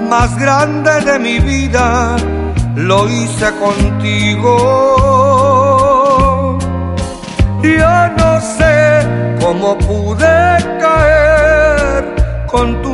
más grande de mi vida lo hice contigo. Yo no sé cómo pude caer con